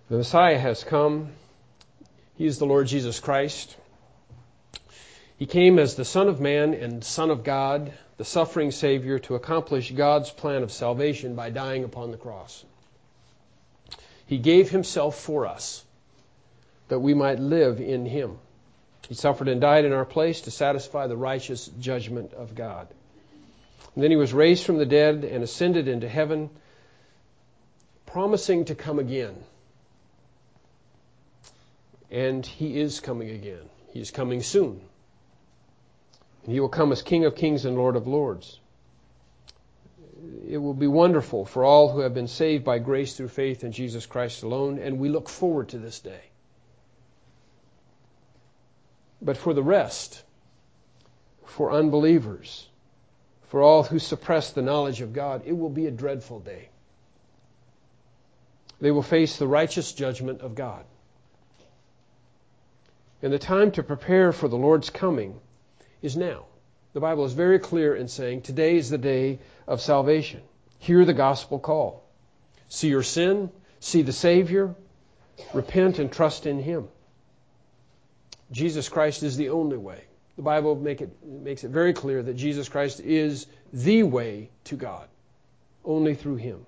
The Messiah has come. He is the Lord Jesus Christ. He came as the Son of Man and Son of God, the suffering Savior, to accomplish God's plan of salvation by dying upon the cross. He gave himself for us, that we might live in him. He suffered and died in our place to satisfy the righteous judgment of God. And then he was raised from the dead and ascended into heaven, promising to come again. And he is coming again. He is coming soon. And he will come as King of Kings and Lord of Lords. It will be wonderful for all who have been saved by grace through faith in Jesus Christ alone, and we look forward to this day. But for the rest, for unbelievers, for all who suppress the knowledge of God, it will be a dreadful day. They will face the righteous judgment of God. And the time to prepare for the Lord's coming is now. The Bible is very clear in saying today is the day of salvation. Hear the gospel call. See your sin, see the Savior, repent and trust in him. Jesus Christ is the only way. The Bible makes it very clear that Jesus Christ is the way to God, only through him.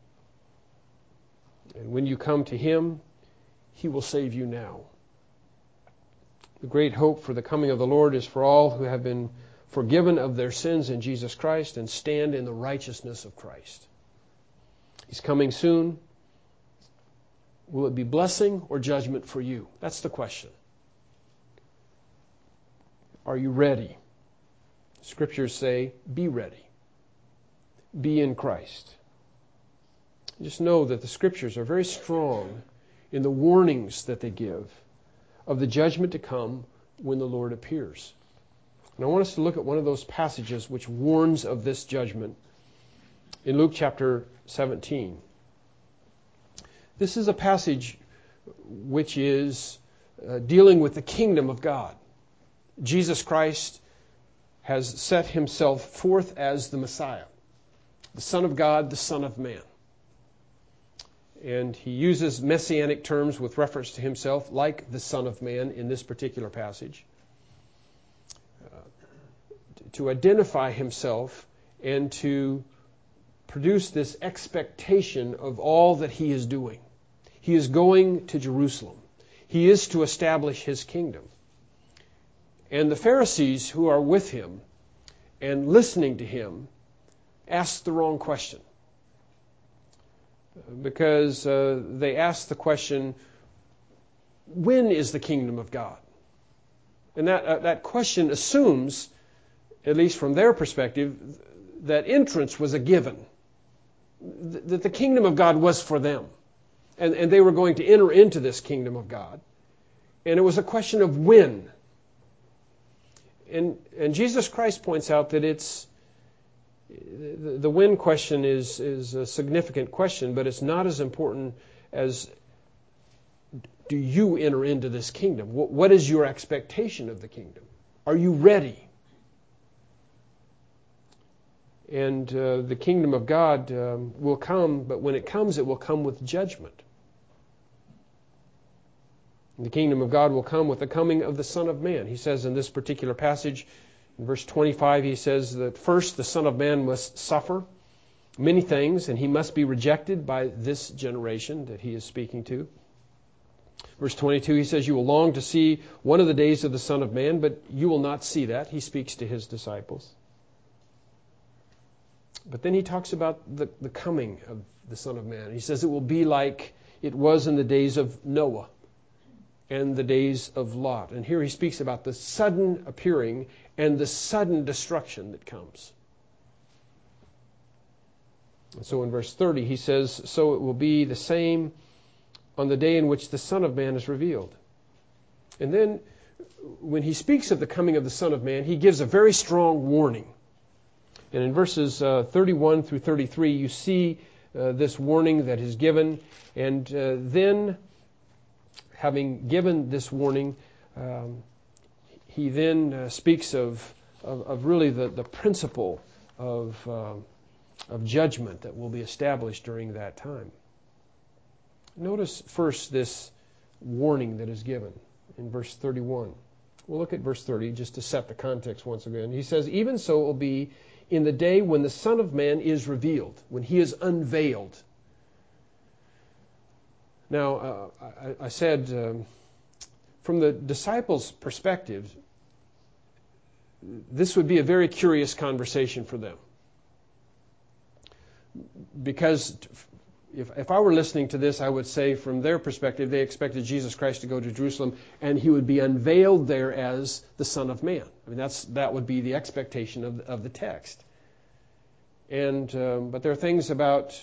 And when you come to him, he will save you now. The great hope for the coming of the Lord is for all who have been forgiven of their sins in Jesus Christ and stand in the righteousness of Christ. He's coming soon. Will it be blessing or judgment for you? That's the question. Are you ready? Scriptures say, be ready. Be in Christ. Just know that the Scriptures are very strong in the warnings that they give of the judgment to come when the Lord appears. And I want us to look at one of those passages which warns of this judgment in Luke chapter 17. This is a passage which is dealing with the kingdom of God. Jesus Christ has set himself forth as the Messiah, the Son of God, the Son of Man. And he uses messianic terms with reference to himself, like the Son of Man in this particular passage, to identify himself and to produce this expectation of all that he is doing. He is going to Jerusalem. He is to establish his kingdom. And the Pharisees who are with him and listening to him ask the wrong question. Because they ask the question, when is the kingdom of God? And that question assumes, at least from their perspective, that entrance was a given. That the kingdom of God was for them. And they were going to enter into this kingdom of God. And it was a question of when. And Jesus Christ points out that the when question is a significant question, but it's not as important as do you enter into this kingdom? What is your expectation of the kingdom? Are you ready? And the kingdom of God will come, but when it comes, it will come with judgment. The kingdom of God will come with the coming of the Son of Man. He says in this particular passage, in verse 25, he says that first the Son of Man must suffer many things, and he must be rejected by this generation that he is speaking to. Verse 22, he says, you will long to see one of the days of the Son of Man, but you will not see that. He speaks to his disciples. But then he talks about the coming of the Son of Man. He says it will be like it was in the days of Noah and the days of Lot. And here he speaks about the sudden appearing and the sudden destruction that comes. And so in verse 30 he says, so it will be the same on the day in which the Son of Man is revealed. And then when he speaks of the coming of the Son of Man, he gives a very strong warning. And in verses 31 through 33 you see this warning that is given. And then having given this warning, he then speaks of really the principle of judgment that will be established during that time. Notice first this warning that is given in verse 31. We'll look at verse 30 just to set the context once again. He says, even so it will be in the day when the Son of Man is revealed, when he is unveiled. Now, I said, from the disciples' perspective, this would be a very curious conversation for them. Because if I were listening to this, I would say from their perspective, they expected Jesus Christ to go to Jerusalem and he would be unveiled there as the Son of Man. I mean, that would be the expectation of the text. And but there are things about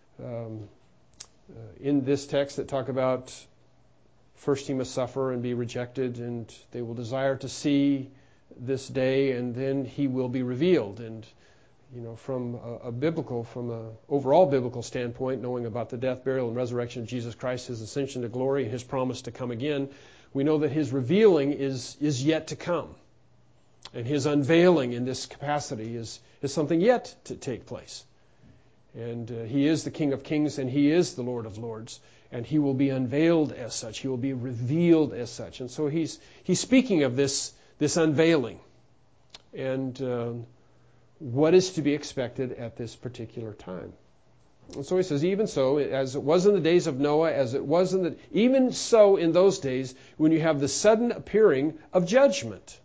in this text that talk about first he must suffer and be rejected, and they will desire to see this day, and then he will be revealed. And from an overall biblical standpoint, knowing about the death, burial, and resurrection of Jesus Christ, his ascension to glory, and his promise to come again, we know that his revealing is yet to come. And his unveiling in this capacity is something yet to take place. And he is the King of Kings, and he is the Lord of Lords, and he will be unveiled as such. He will be revealed as such. And so he's speaking of this unveiling and what is to be expected at this particular time. And so he says, even so, as it was in the days of Noah, even so in those days when you have the sudden appearing of judgment.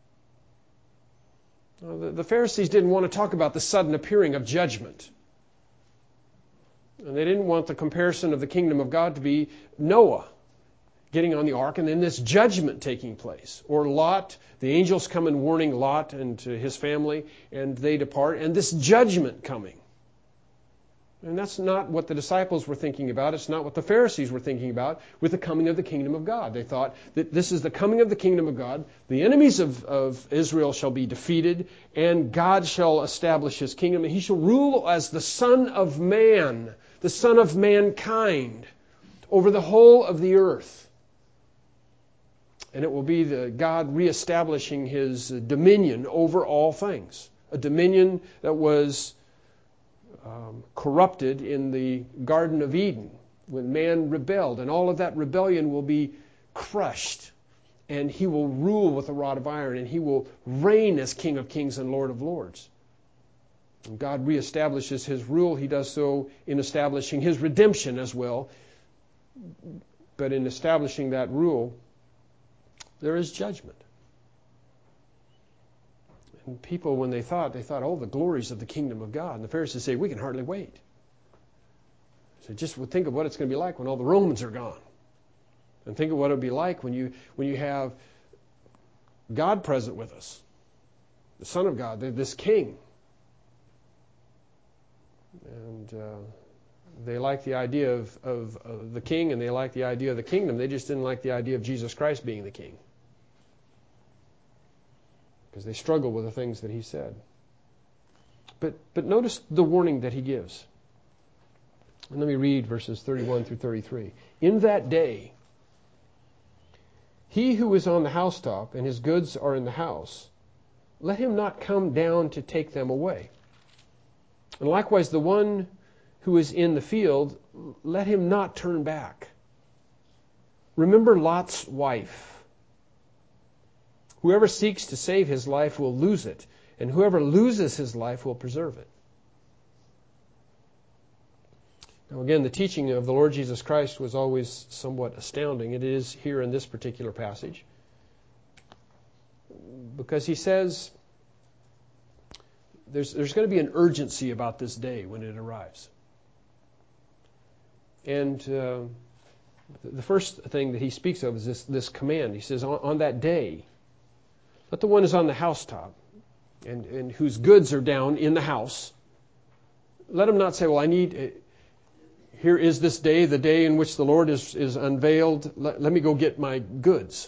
Now, the Pharisees didn't want to talk about the sudden appearing of judgment. And they didn't want the comparison of the kingdom of God to be Noah getting on the ark and then this judgment taking place. Or Lot, the angels come and warning Lot and his family, and they depart, and this judgment coming. And that's not what the disciples were thinking about. It's not what the Pharisees were thinking about with the coming of the kingdom of God. They thought that this is the coming of the kingdom of God. The enemies of Israel shall be defeated, and God shall establish his kingdom, and he shall rule as the Son of Man, the Son of mankind, over the whole of the earth. And it will be the God reestablishing his dominion over all things. A dominion that was corrupted in the Garden of Eden when man rebelled. And all of that rebellion will be crushed. And he will rule with a rod of iron. And he will reign as King of Kings and Lord of Lords. When God reestablishes his rule, he does so in establishing his redemption as well. But in establishing that rule, there is judgment. And people, when they thought, oh, the glories of the kingdom of God. And the Pharisees say, we can hardly wait. So just think of what it's going to be like when all the Romans are gone. And think of what it would be like when you have God present with us. The Son of God, this King. And they like the idea of the King, and they like the idea of the kingdom. They just didn't like the idea of Jesus Christ being the King. Because they struggle with the things that he said. But notice the warning that he gives. And let me read verses 31 through 33. In that day, he who is on the housetop and his goods are in the house, let him not come down to take them away. And likewise the one who is in the field, let him not turn back. Remember Lot's wife. Whoever seeks to save his life will lose it, and whoever loses his life will preserve it. Now again, the teaching of the Lord Jesus Christ was always somewhat astounding. It is here in this particular passage. Because he says there's going to be an urgency about this day when it arrives. And the first thing that he speaks of is this command. He says, on that day, let the one who's on the housetop and whose goods are down in the house, let him not say, well, here is this day, the day in which the Lord is unveiled. Let me go get my goods.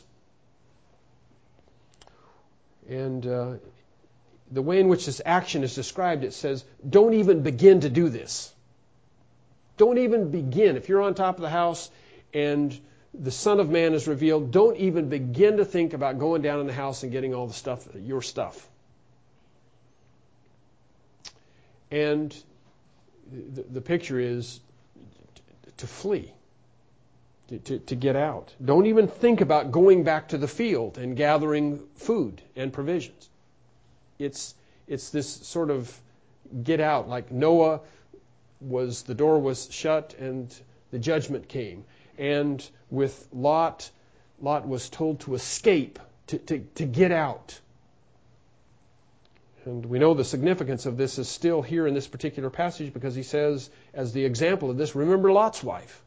And the way in which this action is described, it says, don't even begin to do this. Don't even begin. If you're on top of the house and the Son of Man is revealed, don't even begin to think about going down in the house and getting all the stuff, your stuff. And the picture is to flee. to get out. Don't even think about going back to the field and gathering food and provisions. It's this sort of get out, like Noah the door was shut and the judgment came. And with Lot was told to escape, to get out. And we know the significance of this is still here in this particular passage, because he says, as the example of this, remember Lot's wife.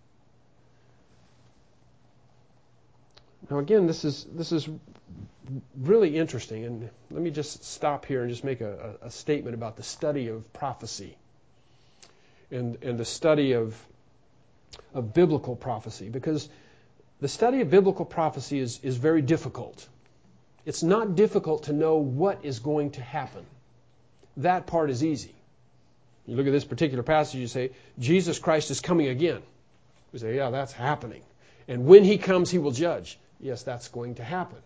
Now again, this is really interesting, and let me just stop here and just make a statement about the study of prophecy and the study of biblical prophecy, because the study of biblical prophecy is very difficult. It's not difficult to know what is going to happen. That part is easy. You look at this particular passage, you say, Jesus Christ is coming again. You say, yeah, that's happening. And when he comes, he will judge. Yes, that's going to happen.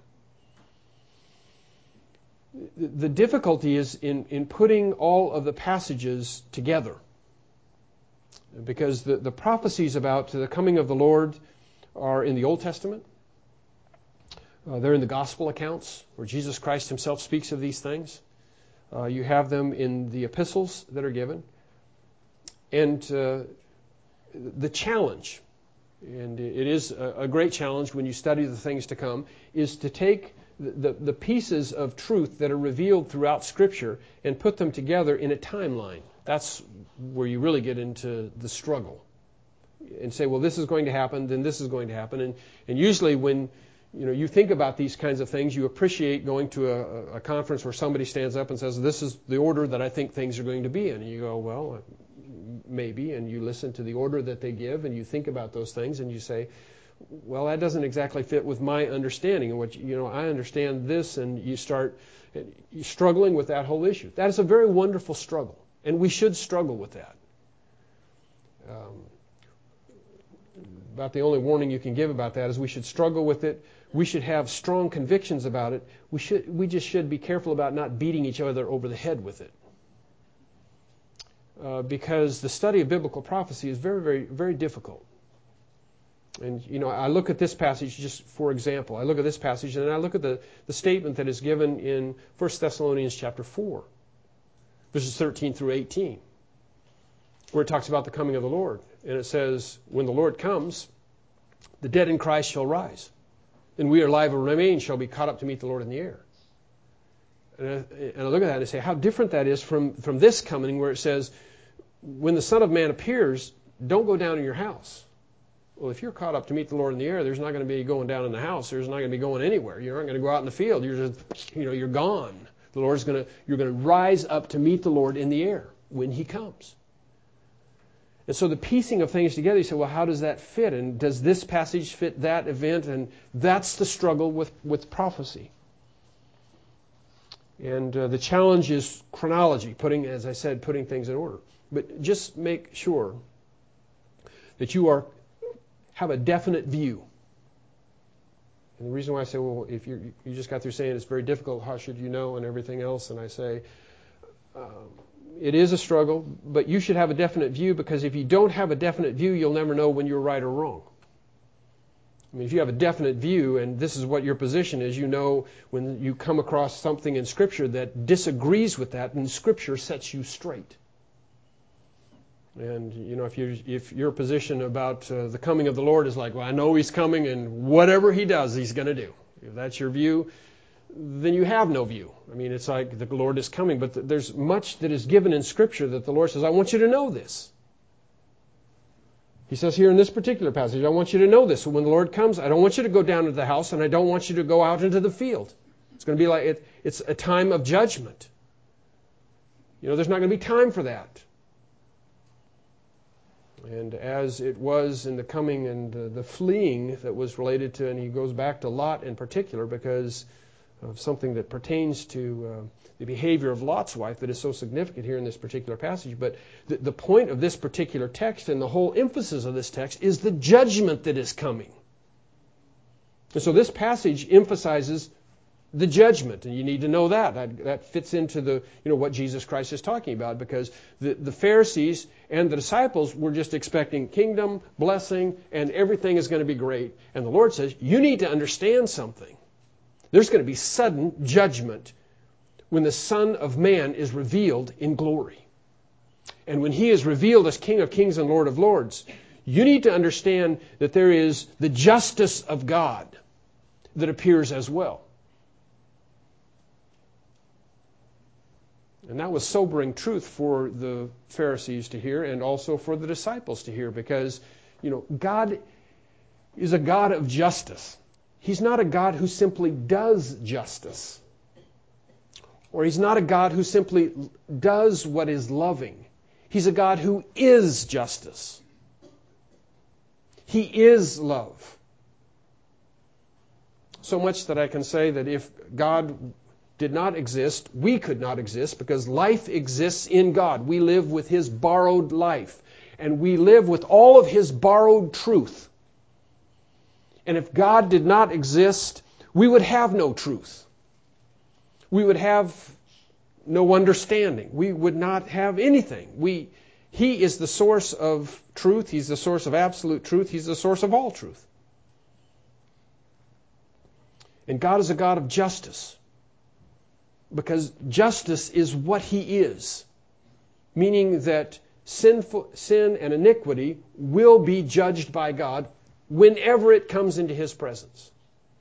The difficulty is in putting all of the passages together. Because the prophecies about the coming of the Lord are in the Old Testament. They're in the gospel accounts where Jesus Christ himself speaks of these things. You have them in the epistles that are given. And the challenge, and it is a great challenge when you study the things to come, is to take the pieces of truth that are revealed throughout Scripture and put them together in a timeline. That's where you really get into the struggle. And say, well, this is going to happen, then this is going to happen. And usually when you think about these kinds of things, you appreciate going to a conference where somebody stands up and says, this is the order that I think things are going to be in. And you go, well, maybe. And you listen to the order that they give, and you think about those things, and you say, well, that doesn't exactly fit with my understanding. And I understand this, and you start struggling with that whole issue. That is a very wonderful struggle, and we should struggle with that. About the only warning you can give about that is we should struggle with it. We should have strong convictions about it. We just should be careful about not beating each other over the head with it. Because the study of biblical prophecy is very, very, very difficult. And, I look at this passage just for example. I look at this passage and I look at the statement that is given in 1 Thessalonians chapter 4, verses 13 through 18, where it talks about the coming of the Lord. And it says, when the Lord comes, the dead in Christ shall rise, and we alive and remain shall be caught up to meet the Lord in the air. And I look at that and say, how different that is from this coming, where it says, when the Son of Man appears, don't go down in your house. Well, if you're caught up to meet the Lord in the air, there's not going to be going down in the house. There's not going to be going anywhere. You're not going to go out in the field. You're just, you're gone. You're going to rise up to meet the Lord in the air when He comes. And so the piecing of things together, you say, well, how does that fit? And does this passage fit that event? And that's the struggle with prophecy. And the challenge is chronology, as I said, putting things in order. But just make sure that you have a definite view. And the reason why I say, well, if you just got through saying it's very difficult, how should you know, and everything else, and I say, it is a struggle, but you should have a definite view, because if you don't have a definite view, you'll never know when you're right or wrong. I mean, if you have a definite view and this is what your position is, you know when you come across something in Scripture that disagrees with that, and Scripture sets you straight. And, if your position about the coming of the Lord is like, well, I know He's coming and whatever He does, He's going to do. If that's your view, then you have no view. I mean, it's like the Lord is coming, but there's much that is given in Scripture that the Lord says, I want you to know this. He says here in this particular passage, I want you to know this. So when the Lord comes, I don't want you to go down to the house, and I don't want you to go out into the field. It's going to be like it's a time of judgment. There's not going to be time for that. And as it was in the coming and the fleeing that was related to, and he goes back to Lot in particular because of something that pertains to the behavior of Lot's wife that is so significant here in this particular passage. But the point of this particular text and the whole emphasis of this text is the judgment that is coming. And so this passage emphasizes the judgment, and you need to know that. That fits into the what Jesus Christ is talking about, because the Pharisees and the disciples were just expecting kingdom, blessing, and everything is going to be great. And the Lord says, you need to understand something. There's going to be sudden judgment when the Son of Man is revealed in glory. And when He is revealed as King of Kings and Lord of Lords, you need to understand that there is the justice of God that appears as well. And that was sobering truth for the Pharisees to hear, and also for the disciples to hear, because, God is a God of justice. He's not a God who simply does justice. Or He's not a God who simply does what is loving. He's a God who is justice. He is love. So much that I can say that if God did not exist, we could not exist, because life exists in God. We live with His borrowed life, and we live with all of His borrowed truth. And if God did not exist, we would have no truth. We would have no understanding. We would not have anything. He is the source of truth. He's the source of absolute truth. He's the source of all truth. And God is a God of justice, because justice is what He is, meaning that sin and iniquity will be judged by God whenever it comes into His presence.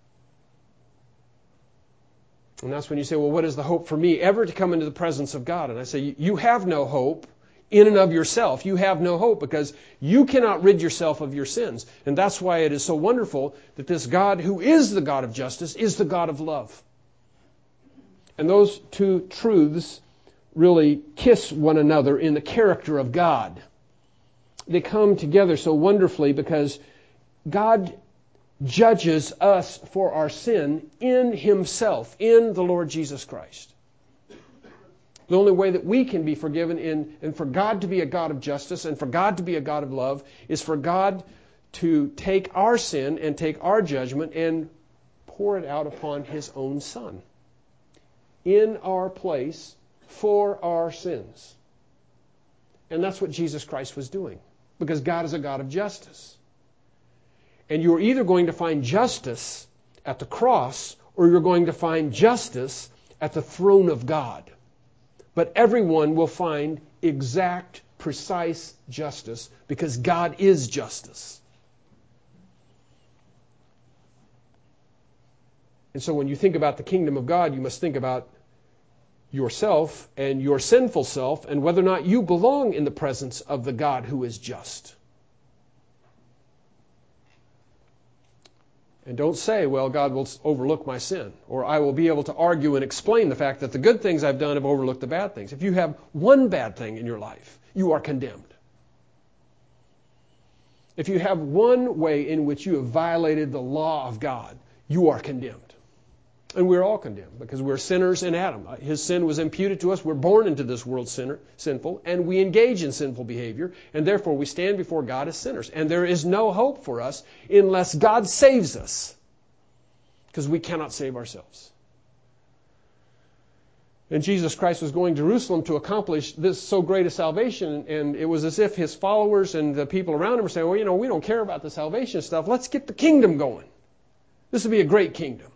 And that's when you say, well, what is the hope for me ever to come into the presence of God? And I say, you have no hope in and of yourself. You have no hope, because you cannot rid yourself of your sins. And that's why it is so wonderful that this God, who is the God of justice, is the God of love. And those two truths really kiss one another in the character of God. They come together so wonderfully, because God judges us for our sin in Himself, in the Lord Jesus Christ. The only way that we can be forgiven and for God to be a God of justice and for God to be a God of love is for God to take our sin and take our judgment and pour it out upon His own Son in our place for our sins. And that's what Jesus Christ was doing, because God is a God of justice. And you're either going to find justice at the cross, or you're going to find justice at the throne of God. But everyone will find exact, precise justice, because God is justice. And so when you think about the kingdom of God, you must think about yourself and your sinful self, and whether or not you belong in the presence of the God who is just. And don't say, well, God will overlook my sin, or I will be able to argue and explain the fact that the good things I've done have overlooked the bad things. If you have one bad thing in your life, you are condemned. If you have one way in which you have violated the law of God, you are condemned. And we're all condemned, because we're sinners in Adam. His sin was imputed to us. We're born into this world sinful, and we engage in sinful behavior, and therefore we stand before God as sinners. And there is no hope for us unless God saves us, because we cannot save ourselves. And Jesus Christ was going to Jerusalem to accomplish this so great a salvation, and it was as if His followers and the people around Him were saying, well, we don't care about the salvation stuff. Let's get the kingdom going. This will be a great kingdom.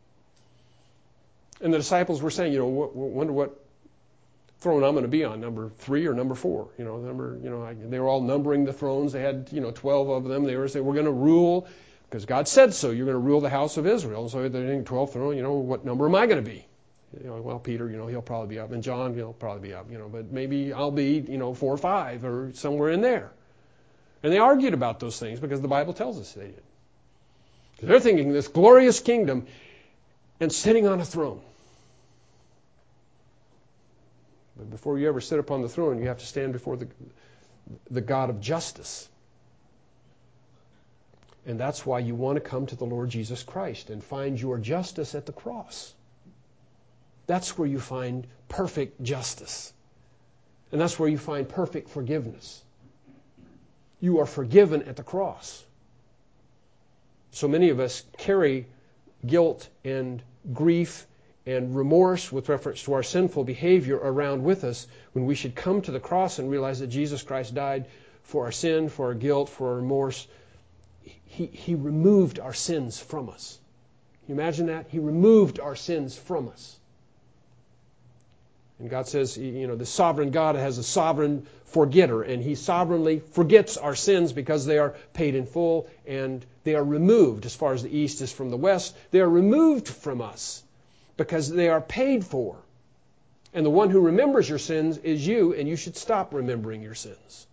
And the disciples were saying, wonder what throne I'm going to be on, number 3 or number 4. They were all numbering the thrones. They had, 12 of them. They were saying, we're going to rule, because God said so. You're going to rule the house of Israel. And so they're in 12th throne. What number am I going to be? Well, Peter, he'll probably be up, and John, he'll probably be up. But maybe I'll be, 4 or 5 or somewhere in there. And they argued about those things, because the Bible tells us they did. Because they're thinking this glorious kingdom and sitting on a throne. But before you ever sit upon the throne, you have to stand before the God of justice. And that's why you want to come to the Lord Jesus Christ and find your justice at the cross. That's where you find perfect justice. And that's where you find perfect forgiveness. You are forgiven at the cross. So many of us carry guilt and grief and remorse with reference to our sinful behavior around with us, when we should come to the cross and realize that Jesus Christ died for our sin, for our guilt, for our remorse. He removed our sins from us. Can you imagine that? He removed our sins from us. And God says, the sovereign God has a sovereign forgetter, and He sovereignly forgets our sins because they are paid in full and they are removed as far as the east is from the west. They are removed from us because they are paid for. And the one who remembers your sins is you, and you should stop remembering your sins.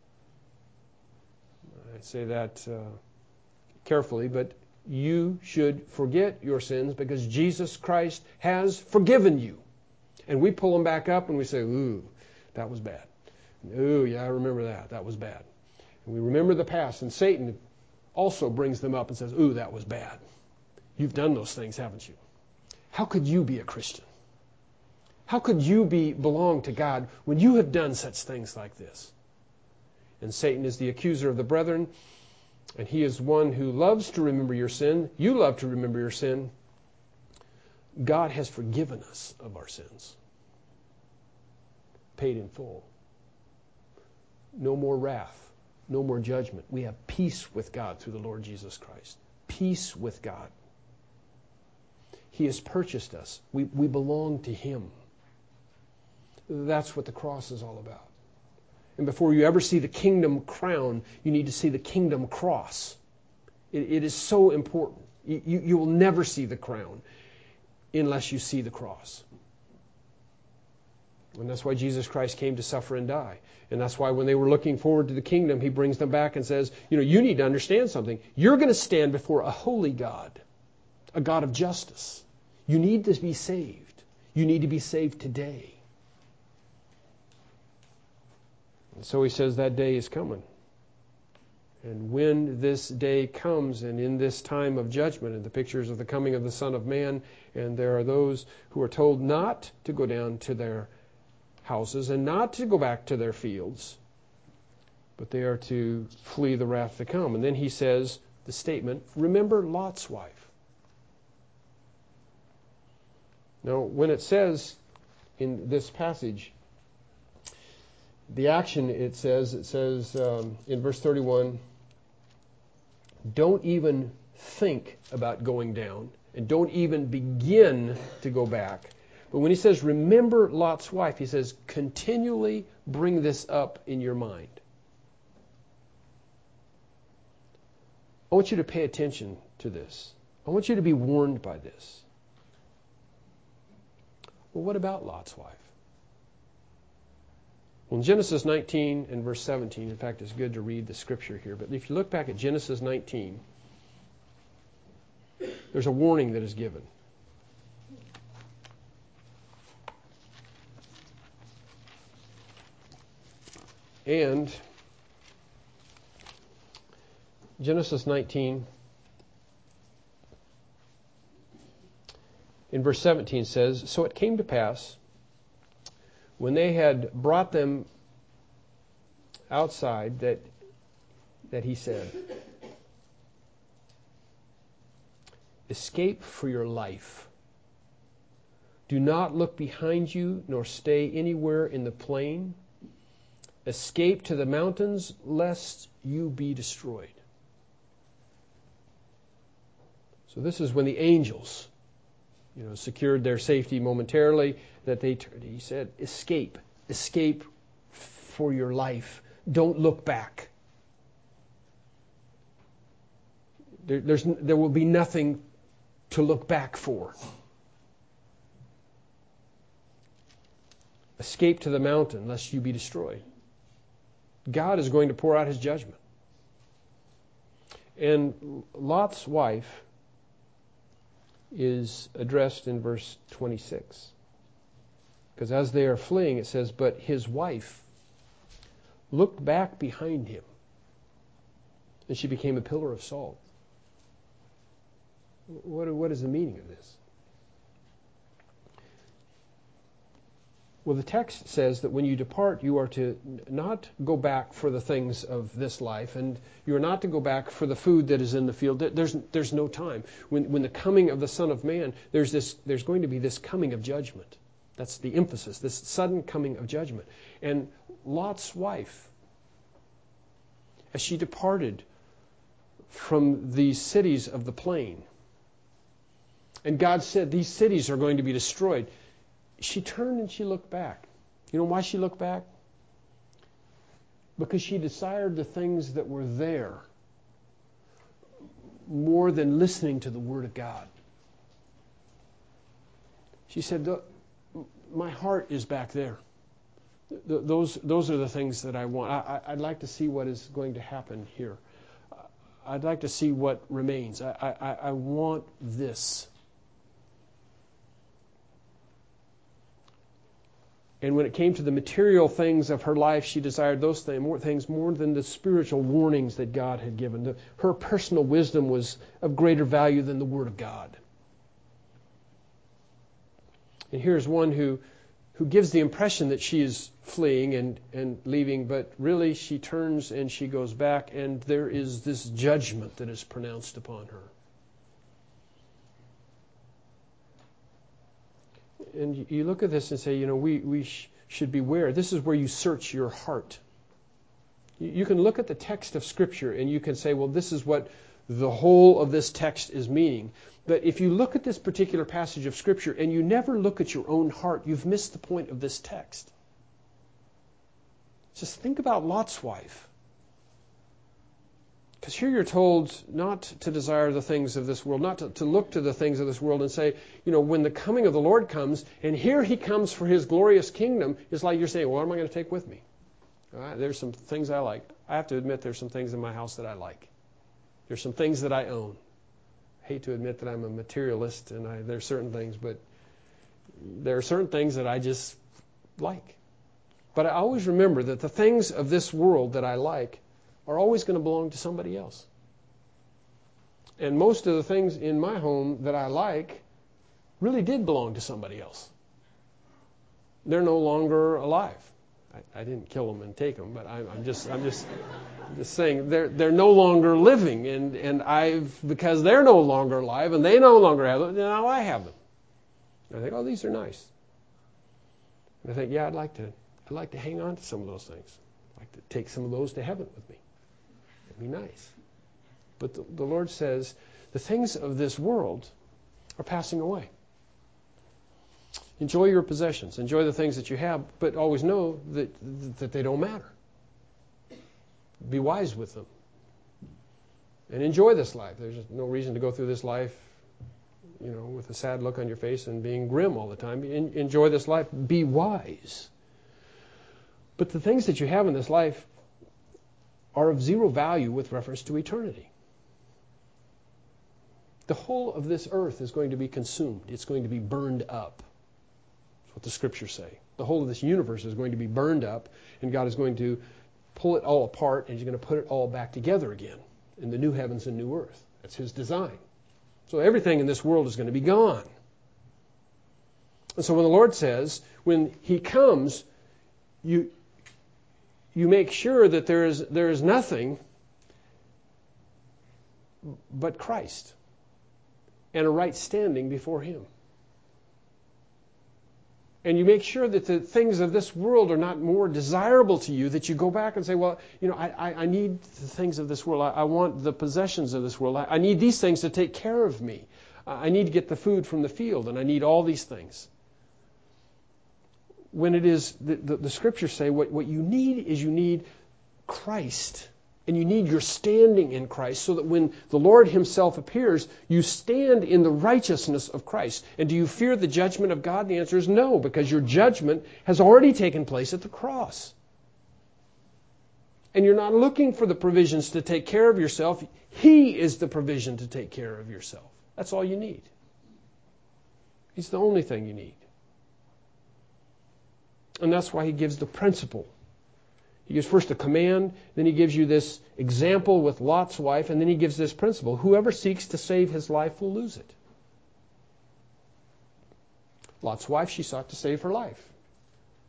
I say that carefully, but you should forget your sins because Jesus Christ has forgiven you. And we pull them back up and we say, ooh, that was bad. Ooh, yeah, I remember that. That was bad. And we remember the past, and Satan also brings them up and says, ooh, that was bad. You've done those things, haven't you? How could you be a Christian? How could you belong to God when you have done such things like this? And Satan is the accuser of the brethren, and he is one who loves to remember your sin. You love to remember your sin. God has forgiven us of our sins. Paid in full. No more wrath. No more judgment. We have peace with God through the Lord Jesus Christ. Peace with God. He has purchased us. We belong to Him. That's what the cross is all about. And before you ever see the kingdom crown, you need to see the kingdom cross. It is so important. You will never see the crown unless you see the cross. And that's why Jesus Christ came to suffer and die. And that's why when they were looking forward to the kingdom, He brings them back and says, you need to understand something. You're going to stand before a holy God, a God of justice. You need to be saved. You need to be saved today. And so He says that day is coming. And when this day comes, and in this time of judgment, and the pictures of the coming of the Son of Man, and there are those who are told not to go down to their houses and not to go back to their fields, but they are to flee the wrath to come. And then He says the statement, remember Lot's wife. Now, when it says in this passage, the action it says in verse 31, don't even think about going down and don't even begin to go back. But when He says, remember Lot's wife, He says, continually bring this up in your mind. I want you to pay attention to this. I want you to be warned by this. Well, what about Lot's wife? Well, in Genesis 19 and verse 17, in fact, it's good to read the scripture here, but if you look back at Genesis 19, there's a warning that is given. And Genesis 19 in verse 17 says, so it came to pass, when they had brought them outside, that he said, escape for your life. Do not look behind you, nor stay anywhere in the plain. Escape to the mountains, lest you be destroyed. So this is when the angels, secured their safety momentarily, that they turned. He said, escape for your life. Don't look back. There will be nothing to look back for. Escape to the mountain, lest you be destroyed. God is going to pour out His judgment. And Lot's wife is addressed in verse 26. Because as they are fleeing, it says, but his wife looked back behind him, and she became a pillar of salt. What is the meaning of this? Well, the text says that when you depart, you are to not go back for the things of this life, and you are not to go back for the food that is in the field. There's no time. When the coming of the Son of Man, there's going to be this coming of judgment. That's the emphasis, this sudden coming of judgment. And Lot's wife, as she departed from the cities of the plain, and God said, these cities are going to be destroyed, she turned and she looked back. You know why she looked back? Because she desired the things that were there more than listening to the Word of God. She said, my heart is back there. Those are the things that I want. I'd like to see what is going to happen here. I'd like to see what remains. I want this. And when it came to the material things of her life, she desired those things more than the spiritual warnings that God had given. Her personal wisdom was of greater value than the Word of God. And here's one who gives the impression that she is fleeing and leaving, but really she turns and she goes back, and there is this judgment that is pronounced upon her. And you look at this and say, we should beware. This is where you search your heart. You can look at the text of Scripture and you can say, well, this is what the whole of this text is meaning. But if you look at this particular passage of Scripture and you never look at your own heart, you've missed the point of this text. Just think about Lot's wife. Because here you're told not to desire the things of this world, not to look to the things of this world and say, when the coming of the Lord comes, and here He comes for His glorious kingdom, it's like you're saying, well, what am I going to take with me? All right, there's some things I like. I have to admit there's some things in my house that I like. There's some things that I own. I hate to admit that I'm a materialist, and there's certain things, but there are certain things that I just like. But I always remember that the things of this world that I like are always going to belong to somebody else. And most of the things in my home that I like really did belong to somebody else. They're no longer alive. I didn't kill them and take them, but I'm just saying they're no longer living, and because they're no longer alive and they no longer have them, now I have them. And I think, oh, these are nice. And I think, yeah, I'd like to hang on to some of those things. I'd like to take some of those to heaven with me. It'd be nice. But the Lord says the things of this world are passing away. Enjoy your possessions. Enjoy the things that you have, but always know that they don't matter. Be wise with them. And enjoy this life. There's no reason to go through this life, with a sad look on your face and being grim all the time. Enjoy this life. Be wise. But the things that you have in this life are of zero value with reference to eternity. The whole of this earth is going to be consumed. It's going to be burned up. That's what the Scriptures say. The whole of this universe is going to be burned up, and God is going to pull it all apart, and He's going to put it all back together again in the new heavens and new earth. That's His design. So everything in this world is going to be gone. And so when the Lord says, when He comes, you make sure that there is nothing but Christ and a right standing before Him. And you make sure that the things of this world are not more desirable to you, that you go back and say, well, I need the things of this world. I want the possessions of this world. I need these things to take care of me. I need to get the food from the field, and I need all these things. When it is, the Scriptures say, what you need Christ. And you need your standing in Christ so that when the Lord Himself appears, you stand in the righteousness of Christ. And do you fear the judgment of God? The answer is no, because your judgment has already taken place at the cross. And you're not looking for the provisions to take care of yourself. He is the provision to take care of yourself. That's all you need. He's the only thing you need. And that's why He gives the principle. He gives first a command, then He gives you this example with Lot's wife, and then He gives this principle. Whoever seeks to save his life will lose it. Lot's wife, she sought to save her life.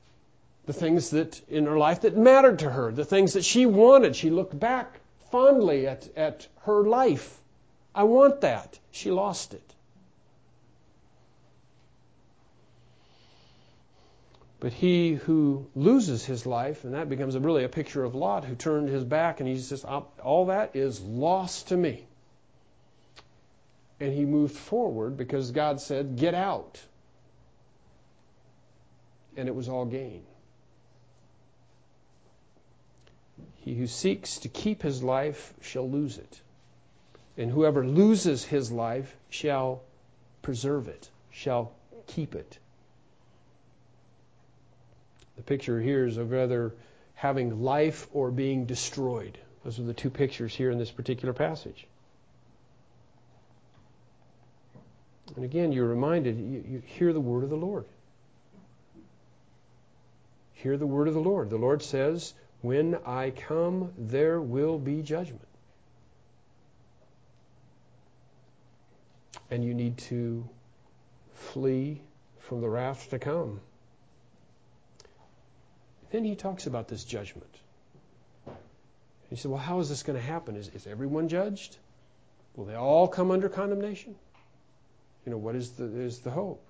the things that in her life that mattered to her, the things that she wanted. She looked back fondly at her life. I want that. She lost it. But he who loses his life, and that becomes really a picture of Lot, who turned his back and he says, all that is lost to me. And he moved forward because God said, get out. And it was all gain. He who seeks to keep his life shall lose it. And whoever loses his life shall preserve it, shall keep it. The picture here is of either having life or being destroyed. Those are the two pictures here in this particular passage. And again, you're reminded, you hear the word of the Lord. Hear the word of the Lord. The Lord says, when I come, there will be judgment. And you need to flee from the wrath to come. Then he talks about this judgment. He said, well, how is this going to happen? Is everyone judged? Will they all come under condemnation? What is the hope?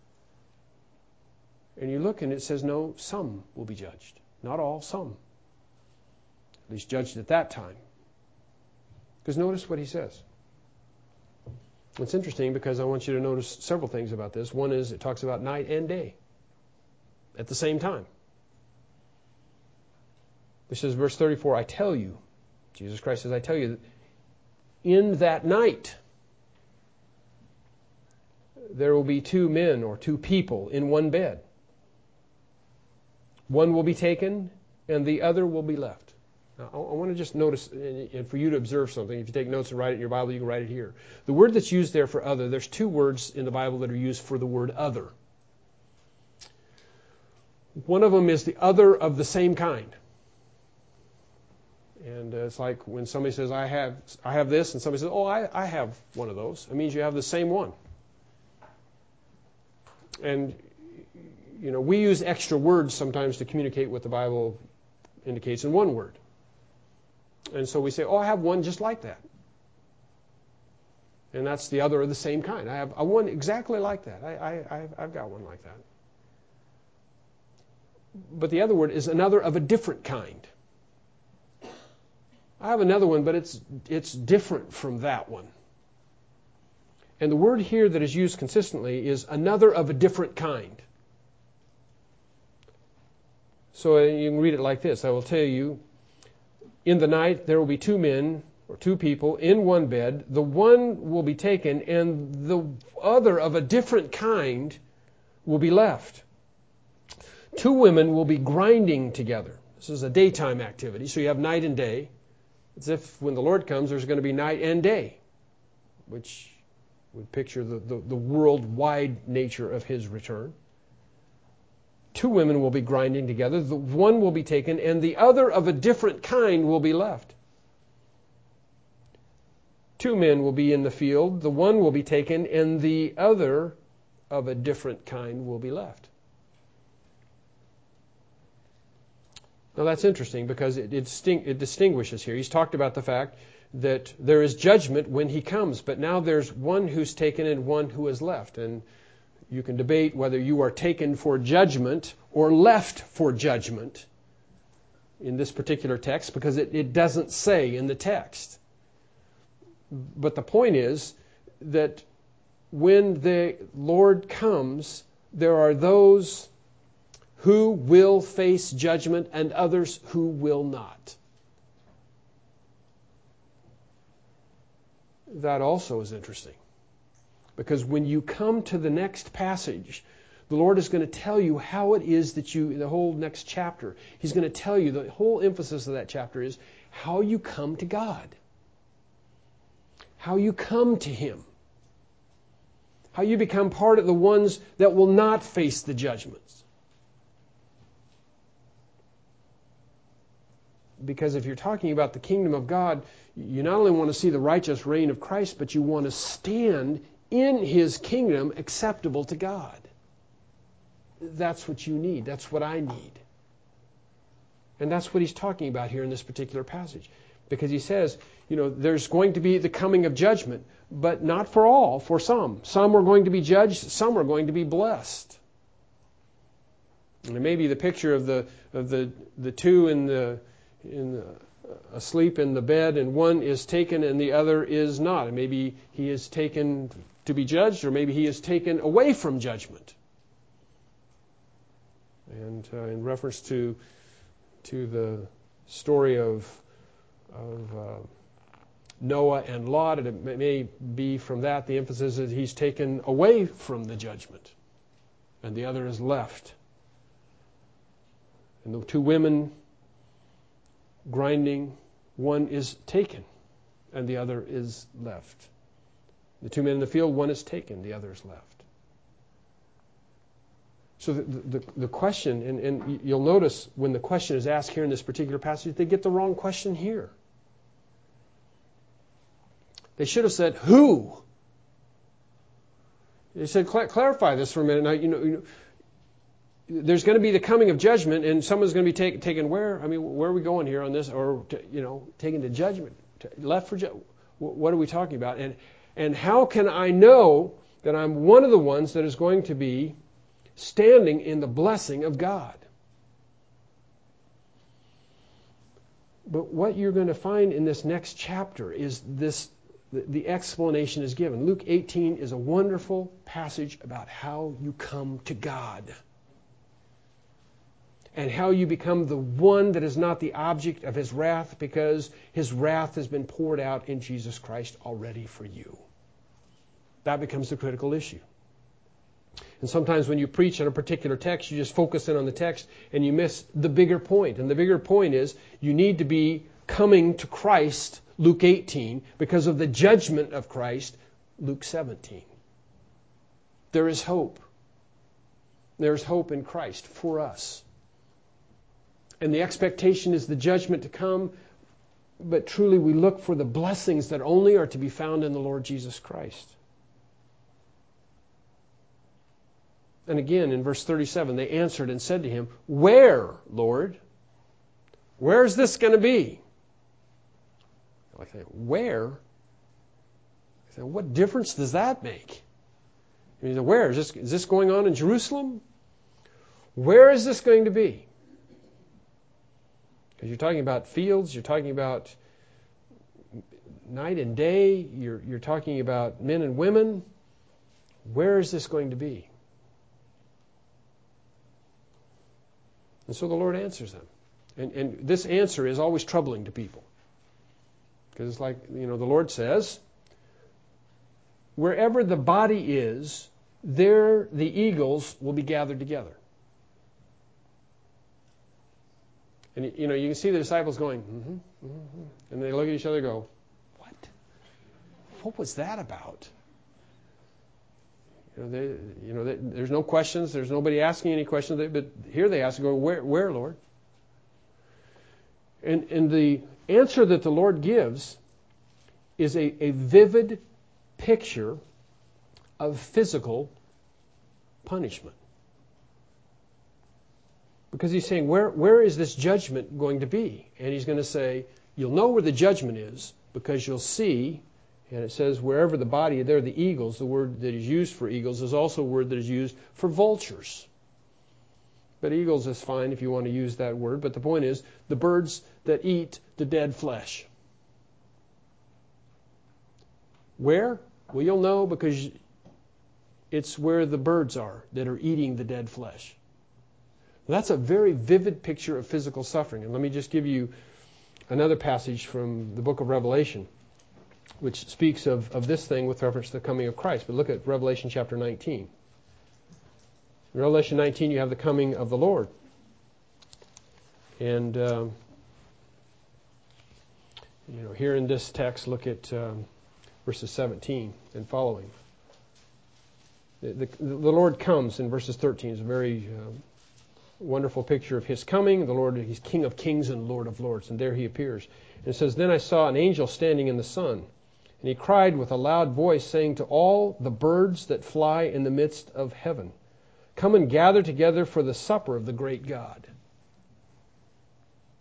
And you look and it says, no, some will be judged. Not all, some. At least judged at that time. Because notice what he says. It's interesting because I want you to notice several things about this. One is it talks about night and day at the same time. This is verse 34, I tell you, Jesus Christ says, I tell you, that in that night there will be two men or two people in one bed. One will be taken and the other will be left. Now, I want to just notice, and for you to observe something, if you take notes and write it in your Bible, you can write it here. The word that's used there for other, there's two words in the Bible that are used for the word other. One of them is the other of the same kind. And it's like when somebody says, I have this, and somebody says, oh, I have one of those. It means you have the same one. And, we use extra words sometimes to communicate what the Bible indicates in one word. And so we say, oh, I have one just like that. And that's the other of the same kind. I have one exactly like that. I've got one like that. But the other word is another of a different kind. I have another one, but it's different from that one. And the word here that is used consistently is another of a different kind. So you can read it like this. I will tell you, in the night there will be two men or two people in one bed. The one will be taken and the other of a different kind will be left. Two women will be grinding together. This is a daytime activity, so you have night and day. It's if when the Lord comes, there's going to be night and day, which would picture the worldwide nature of his return. Two women will be grinding together. The one will be taken, and the other of a different kind will be left. Two men will be in the field. The one will be taken, and the other of a different kind will be left. Now that's interesting because it distinguishes here. He's talked about the fact that there is judgment when he comes, but now there's one who's taken and one who is left. And you can debate whether you are taken for judgment or left for judgment in this particular text because it doesn't say in the text. But the point is that when the Lord comes, there are those who will face judgment and others who will not. That also is interesting. Because when you come to the next passage, the Lord is going to tell you how it is that the whole next chapter, He's going to tell you, the whole emphasis of that chapter is how you come to God. How you come to Him. How you become part of the ones that will not face the judgments. Because if you're talking about the kingdom of God, you not only want to see the righteous reign of Christ, but you want to stand in His kingdom acceptable to God. That's what you need. That's what I need. And that's what he's talking about here in this particular passage. Because he says, there's going to be the coming of judgment, but not for all, for some. Some are going to be judged, some are going to be blessed. And it may be the picture of the two asleep in the bed, and one is taken and the other is not. And maybe he is taken to be judged, or maybe he is taken away from judgment. And in reference to the story of Noah and Lot, it may be from that the emphasis that he's taken away from the judgment, and the other is left. And the two women grinding, one is taken and the other is left. The two men in the field, one is taken, the other is left. So the question, and you'll notice when the question is asked here in this particular passage, they get the wrong question here. They should have said, who? They said, clarify this for a minute. Now, there's going to be the coming of judgment, and someone's going to be taken where? I mean, where are we going here on this? Or, taken to judgment, left for judgment. What are we talking about? And how can I know that I'm one of the ones that is going to be standing in the blessing of God? But what you're going to find in this next chapter is this. The explanation is given. Luke 18 is a wonderful passage about how you come to God. And how you become the one that is not the object of His wrath, because His wrath has been poured out in Jesus Christ already for you. That becomes the critical issue. And sometimes when you preach on a particular text, you just focus in on the text and you miss the bigger point. And the bigger point is you need to be coming to Christ, Luke 18, because of the judgment of Christ, Luke 17. There is hope. There is hope in Christ for us. And the expectation is the judgment to come, but truly we look for the blessings that only are to be found in the Lord Jesus Christ. And again, in verse 37, they answered and said to him, "Where, Lord? Where is this going to be?" Like, where? I said, what difference does that make? He said, where? Is this going on in Jerusalem? Where is this going to be? Because you're talking about fields, you're talking about night and day, you're talking about men and women. Where is this going to be? And so the Lord answers them. And this answer is always troubling to people. Because it's like, the Lord says, wherever the body is, there the eagles will be gathered together. And, you can see the disciples going, and they look at each other and go, what? What was that about? There's no questions. There's nobody asking any questions. But here they ask, where, Lord? And the answer that the Lord gives is a vivid picture of physical punishment. Because he's saying, where is this judgment going to be? And he's going to say, you'll know where the judgment is because you'll see, and it says wherever the body, there the eagles, the word that is used for eagles is also a word that is used for vultures. But eagles is fine if you want to use that word. But the point is, the birds that eat the dead flesh. Where? Well, you'll know because it's where the birds are that are eating the dead flesh. That's a very vivid picture of physical suffering. And let me just give you another passage from the book of Revelation, which speaks of this thing with reference to the coming of Christ. But look at Revelation chapter 19. In Revelation 19, you have the coming of the Lord. And, here in this text, look at verses 17 and following. The Lord comes in verses 13. It's a very wonderful picture of His coming. The Lord, He's King of kings and Lord of lords. And there He appears. And it says, "Then I saw an angel standing in the sun. And he cried with a loud voice, saying to all the birds that fly in the midst of heaven, 'Come and gather together for the supper of the great God.'"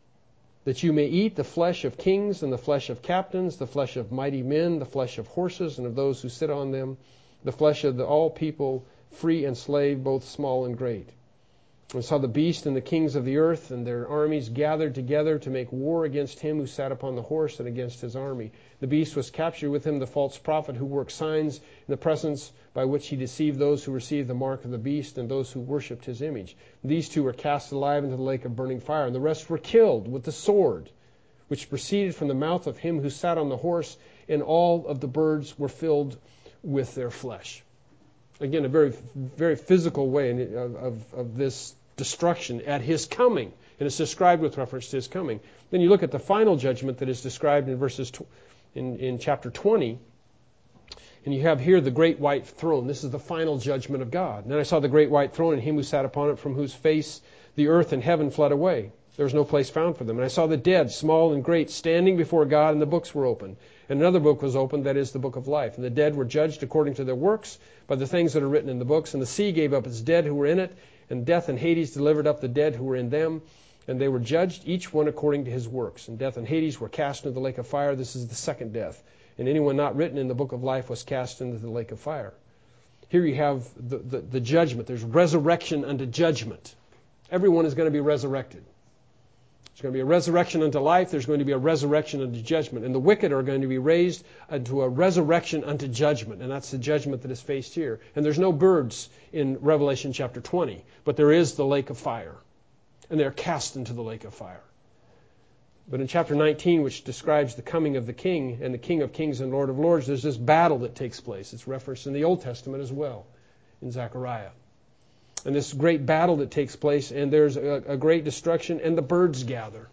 that you may eat the flesh of kings and the flesh of captains, the flesh of mighty men, the flesh of horses and of those who sit on them, the flesh of all people, free and slave, both small and great. And saw the beast and the kings of the earth and their armies gathered together to make war against him who sat upon the horse and against his army. The beast was captured, with him the false prophet who worked signs in the presence, by which he deceived those who received the mark of the beast and those who worshipped his image. These two were cast alive into the lake of burning fire, and the rest were killed with the sword, which proceeded from the mouth of him who sat on the horse, and all of the birds were filled with their flesh. Again, a very, very physical way of this destruction at his coming, and it's described with reference to his coming. Then you look at the final judgment that is described in in chapter 20, and you have here the great white throne. This is the final judgment of God. And then I saw the great white throne and him who sat upon it, from whose face the earth and heaven fled away. There was no place found for them. And I saw the dead, small and great, standing before God, and the books were opened. And another book was opened, that is the book of life. And the dead were judged according to their works by the things that are written in the books. And the sea gave up its dead who were in it, and death and Hades delivered up the dead who were in them. And they were judged, each one according to his works. And death and Hades were cast into the lake of fire. This is the second death. And anyone not written in the book of life was cast into the lake of fire. Here you have the judgment. There's resurrection unto judgment. Everyone is going to be resurrected. There's going to be a resurrection unto life. There's going to be a resurrection unto judgment. And the wicked are going to be raised unto a resurrection unto judgment. And that's the judgment that is faced here. And there's no birds in Revelation chapter 20. But there is the lake of fire. And they're cast into the lake of fire. But in chapter 19, which describes the coming of the King and the King of Kings and Lord of Lords, there's this battle that takes place. It's referenced in the Old Testament as well, in Zechariah. And this great battle that takes place, and there's a great destruction, and the birds gather.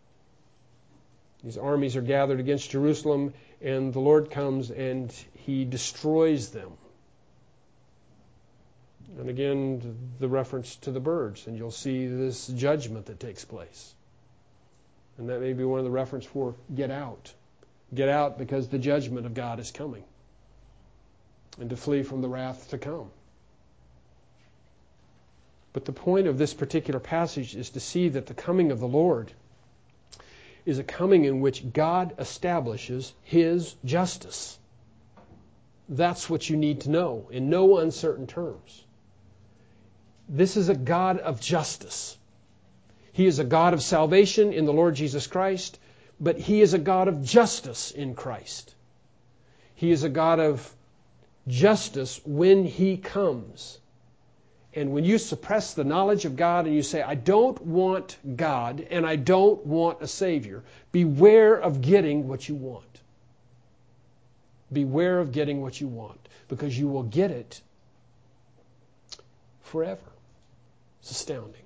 These armies are gathered against Jerusalem, and the Lord comes and he destroys them. And again, the reference to the birds, and you'll see this judgment that takes place. And that may be one of the reference for get out. Get out because the judgment of God is coming. And to flee from the wrath to come. But the point of this particular passage is to see that the coming of the Lord is a coming in which God establishes his justice. That's what you need to know in no uncertain terms. This is a God of justice. He is a God of salvation in the Lord Jesus Christ, but he is a God of justice in Christ. He is a God of justice when he comes. And when you suppress the knowledge of God and you say, I don't want God and I don't want a Savior, beware of getting what you want. Beware of getting what you want, because you will get it forever. It's astounding.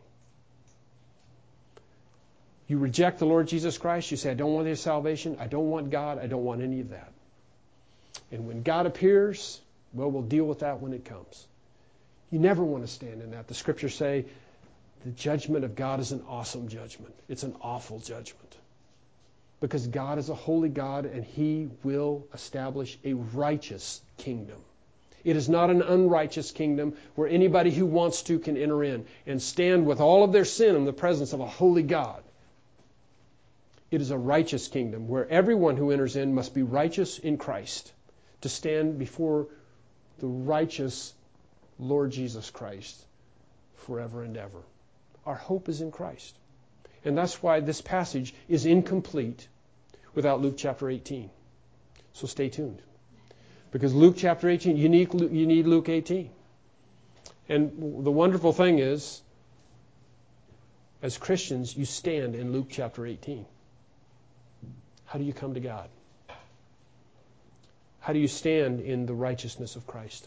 You reject the Lord Jesus Christ, you say, I don't want his salvation, I don't want God, I don't want any of that. And when God appears, well, we'll deal with that when it comes. You never want to stand in that. The scriptures say the judgment of God is an awesome judgment. It's an awful judgment. Because God is a holy God and he will establish a righteous kingdom. It is not an unrighteous kingdom where anybody who wants to can enter in and stand with all of their sin in the presence of a holy God. It is a righteous kingdom where everyone who enters in must be righteous in Christ to stand before the righteous Lord Jesus Christ forever and ever. Our hope is in Christ. And that's why this passage is incomplete without Luke chapter 18. So stay tuned. Because Luke chapter 18, you need Luke 18. And the wonderful thing is, as Christians, you stand in Luke chapter 18. How do you come to God? How do you stand in the righteousness of Christ?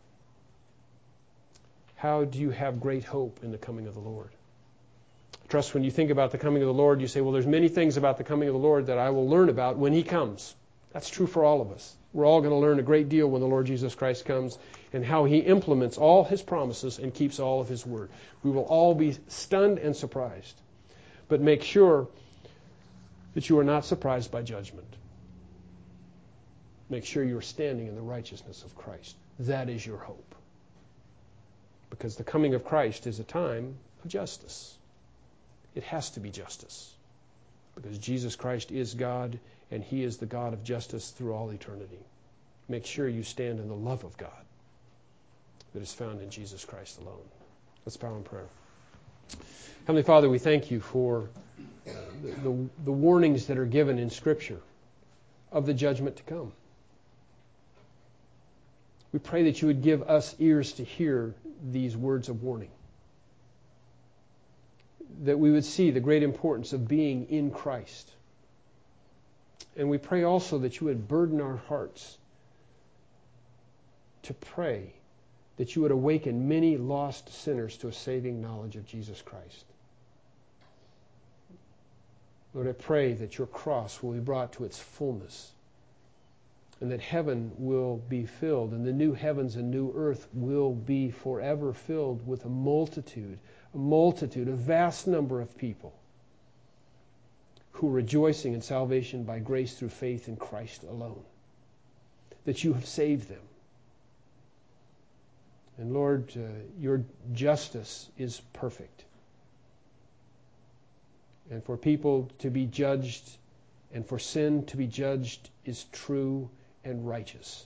How do you have great hope in the coming of the Lord? I trust when you think about the coming of the Lord, you say, well, there's many things about the coming of the Lord that I will learn about when he comes. That's true for all of us. We're all going to learn a great deal when the Lord Jesus Christ comes and how he implements all his promises and keeps all of his word. We will all be stunned and surprised. But make sure that you are not surprised by judgment. Make sure you are standing in the righteousness of Christ. That is your hope. Because the coming of Christ is a time of justice. It has to be justice. because Jesus Christ is God, and He is the God of justice through all eternity. Make sure you stand in the love of God that is found in Jesus Christ alone. Let's bow in prayer. Heavenly Father, we thank you for the warnings that are given in Scripture of the judgment to come. We pray that you would give us ears to hear these words of warning, that we would see the great importance of being in Christ. And we pray also that you would burden our hearts to pray that you would awaken many lost sinners to a saving knowledge of Jesus Christ. Lord, I pray that your cross will be brought to its fullness, and that heaven will be filled, and the new heavens and new earth will be forever filled with a multitude, a vast number of people who are rejoicing in salvation by grace through faith in Christ alone, that you have saved them. And Lord, your justice is perfect. And for people to be judged and for sin to be judged is true and righteous.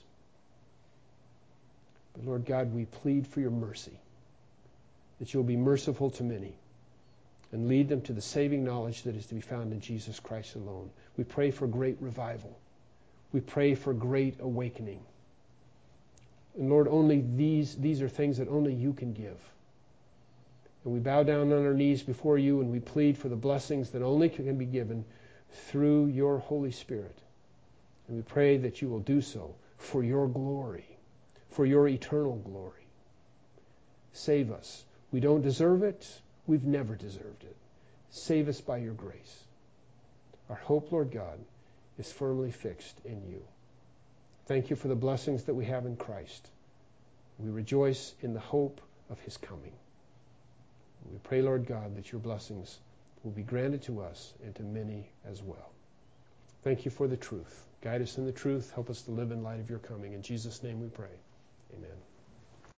But Lord God, we plead for your mercy, that you'll be merciful to many and lead them to the saving knowledge that is to be found in Jesus Christ alone. We pray for great revival. We pray for great awakening. And Lord, only these are things that only you can give. And we bow down on our knees before you and we plead for the blessings that only can be given through your Holy Spirit. And we pray that you will do so for your glory, for your eternal glory. Save us. We don't deserve it. We've never deserved it. Save us by your grace. Our hope, Lord God, is firmly fixed in you. Thank you for the blessings that we have in Christ. We rejoice in the hope of his coming. We pray, Lord God, that your blessings will be granted to us and to many as well. Thank you for the truth. Guide us in the truth. Help us to live in light of your coming. In Jesus' name we pray.